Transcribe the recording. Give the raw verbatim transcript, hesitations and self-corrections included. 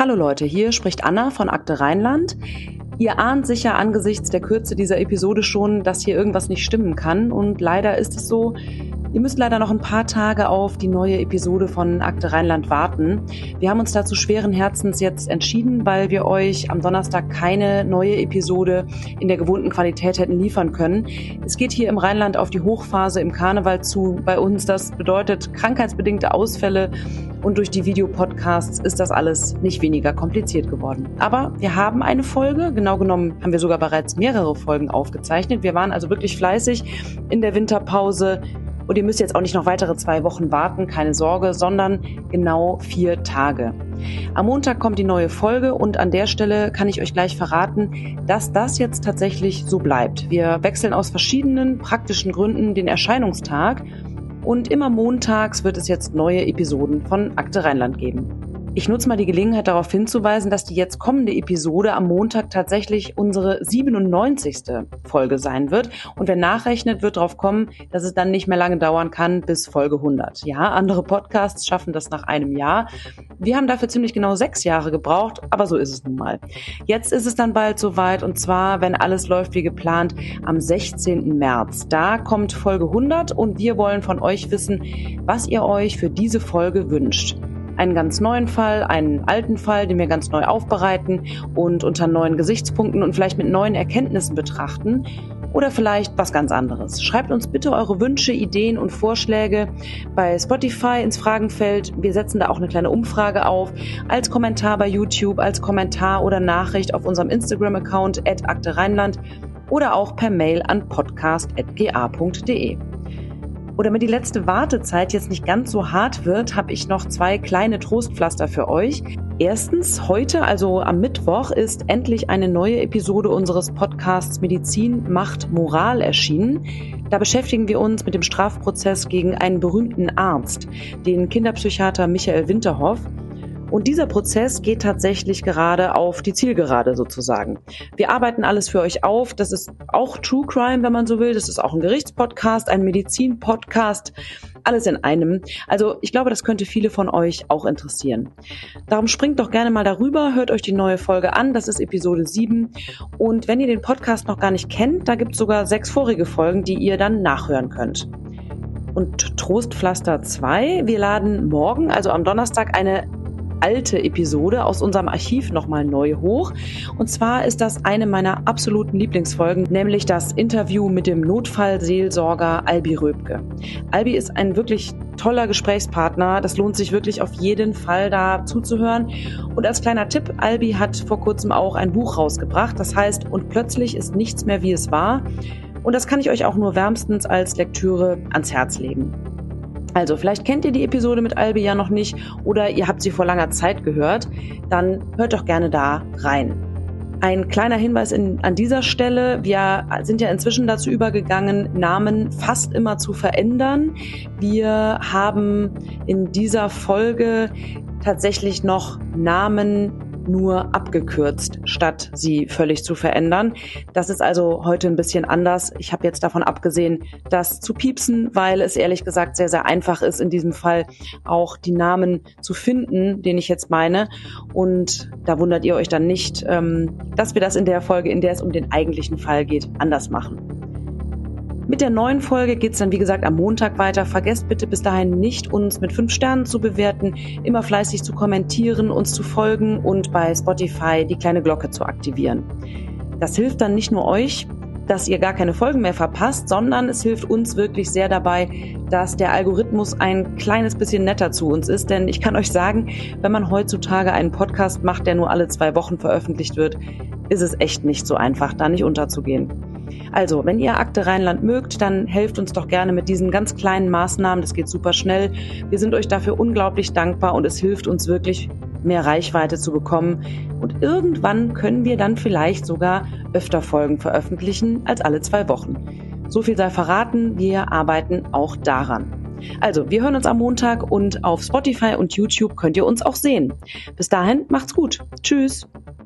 Hallo Leute, hier spricht Anna von Akte Rheinland. Ihr ahnt sicher angesichts der Kürze dieser Episode schon, dass hier irgendwas nicht stimmen kann. Und leider ist es so, ihr müsst leider noch ein paar Tage auf die neue Episode von Akte Rheinland warten. Wir haben uns dazu schweren Herzens jetzt entschieden, weil wir euch am Donnerstag keine neue Episode in der gewohnten Qualität hätten liefern können. Es geht hier im Rheinland auf die Hochphase im Karneval zu bei uns. Das bedeutet krankheitsbedingte Ausfälle. Und durch die Videopodcasts ist das alles nicht weniger kompliziert geworden. Aber wir haben eine Folge, genau genommen haben wir sogar bereits mehrere Folgen aufgezeichnet. Wir waren also wirklich fleißig in der Winterpause. Und ihr müsst jetzt auch nicht noch weitere zwei Wochen warten, keine Sorge, sondern genau vier Tage. Am Montag kommt die neue Folge und an der Stelle kann ich euch gleich verraten, dass das jetzt tatsächlich so bleibt. Wir wechseln aus verschiedenen praktischen Gründen den Erscheinungstag. Und immer montags wird es jetzt neue Episoden von Akte Rheinland geben. Ich nutze mal die Gelegenheit darauf hinzuweisen, dass die jetzt kommende Episode am Montag tatsächlich unsere siebenundneunzigste Folge sein wird. Und wer nachrechnet, wird darauf kommen, dass es dann nicht mehr lange dauern kann bis Folge hundert. Ja, andere Podcasts schaffen das nach einem Jahr. Wir haben dafür ziemlich genau sechs Jahre gebraucht, aber so ist es nun mal. Jetzt ist es dann bald soweit und zwar, wenn alles läuft wie geplant, am sechzehnten März. Da kommt Folge hundert und wir wollen von euch wissen, was ihr euch für diese Folge wünscht. Einen ganz neuen Fall, einen alten Fall, den wir ganz neu aufbereiten und unter neuen Gesichtspunkten und vielleicht mit neuen Erkenntnissen betrachten oder vielleicht was ganz anderes. Schreibt uns bitte eure Wünsche, Ideen und Vorschläge bei Spotify ins Fragenfeld. Wir setzen da auch eine kleine Umfrage auf, als Kommentar bei YouTube, als Kommentar oder Nachricht auf unserem Instagram-Account at Akte Rheinland oder auch per Mail an podcast at g a punkt d e. Und damit die letzte Wartezeit jetzt nicht ganz so hart wird, habe ich noch zwei kleine Trostpflaster für euch. Erstens, heute, also am Mittwoch, ist endlich eine neue Episode unseres Podcasts Medizin macht Moral erschienen. Da beschäftigen wir uns mit dem Strafprozess gegen einen berühmten Arzt, den Kinderpsychiater Michael Winterhoff. Und dieser Prozess geht tatsächlich gerade auf die Zielgerade sozusagen. Wir arbeiten alles für euch auf. Das ist auch True Crime, wenn man so will. Das ist auch ein Gerichtspodcast, ein Medizin-Podcast, alles in einem. Also ich glaube, das könnte viele von euch auch interessieren. Darum springt doch gerne mal darüber, hört euch die neue Folge an. Das ist Episode sieben. Und wenn ihr den Podcast noch gar nicht kennt, da gibt es sogar sechs vorige Folgen, die ihr dann nachhören könnt. Und Trostpflaster zwei, wir laden morgen, also am Donnerstag, eine alte Episode aus unserem Archiv nochmal neu hoch. Und zwar ist das eine meiner absoluten Lieblingsfolgen, nämlich das Interview mit dem Notfallseelsorger Albi Röbke. Albi ist ein wirklich toller Gesprächspartner. Das lohnt sich wirklich auf jeden Fall, da zuzuhören. Und als kleiner Tipp, Albi hat vor kurzem auch ein Buch rausgebracht. Das heißt, und plötzlich ist nichts mehr, wie es war. Und das kann ich euch auch nur wärmstens als Lektüre ans Herz legen. Also, vielleicht kennt ihr die Episode mit Albi ja noch nicht oder ihr habt sie vor langer Zeit gehört, dann hört doch gerne da rein. Ein kleiner Hinweis in, an dieser Stelle, wir sind ja inzwischen dazu übergegangen, Namen fast immer zu verändern. Wir haben in dieser Folge tatsächlich noch Namen nur abgekürzt, statt sie völlig zu verändern. Das ist also heute ein bisschen anders. Ich habe jetzt davon abgesehen, das zu piepsen, weil es ehrlich gesagt sehr, sehr einfach ist, in diesem Fall auch die Namen zu finden, den ich jetzt meine. Und da wundert ihr euch dann nicht, dass wir das in der Folge, in der es um den eigentlichen Fall geht, anders machen. Mit der neuen Folge geht's dann, wie gesagt, am Montag weiter. Vergesst bitte bis dahin nicht, uns mit fünf Sternen zu bewerten, immer fleißig zu kommentieren, uns zu folgen und bei Spotify die kleine Glocke zu aktivieren. Das hilft dann nicht nur euch, dass ihr gar keine Folgen mehr verpasst, sondern es hilft uns wirklich sehr dabei, dass der Algorithmus ein kleines bisschen netter zu uns ist. Denn ich kann euch sagen, wenn man heutzutage einen Podcast macht, der nur alle zwei Wochen veröffentlicht wird, ist es echt nicht so einfach, da nicht unterzugehen. Also, wenn ihr Akte Rheinland mögt, dann helft uns doch gerne mit diesen ganz kleinen Maßnahmen. Das geht super schnell. Wir sind euch dafür unglaublich dankbar und es hilft uns wirklich, mehr Reichweite zu bekommen. Und irgendwann können wir dann vielleicht sogar öfter Folgen veröffentlichen als alle zwei Wochen. So viel sei verraten, wir arbeiten auch daran. Also, wir hören uns am Montag und auf Spotify und YouTube könnt ihr uns auch sehen. Bis dahin, macht's gut. Tschüss.